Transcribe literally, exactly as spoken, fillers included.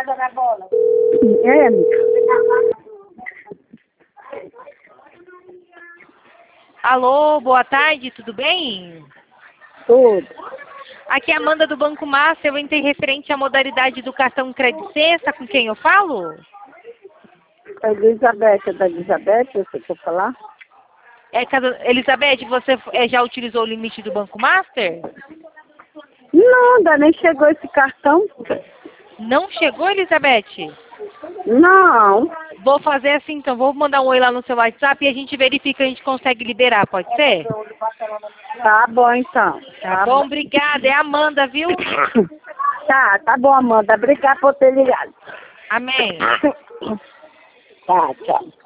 É, amiga. Alô, boa tarde, tudo bem? Tudo. Aqui é a Amanda do Banco Master, eu entrei referente à modalidade do cartão Crédito Sexta, com quem eu falo? A Elizabeth, é da Elizabeth, você quer falar? É, casa- Elizabeth, você eh, já utilizou o limite do Banco Master? Não, ainda nem chegou esse cartão. Não chegou, Elizabeth? Não. Vou fazer assim, então, vou mandar um oi lá no seu WhatsApp e a gente verifica, a gente consegue liberar, pode ser? Tá bom, então. Tá bom, obrigada, é a Amanda, viu? Tá, tá bom, Amanda. Obrigada por ter ligado. Amém. Tá, tchau.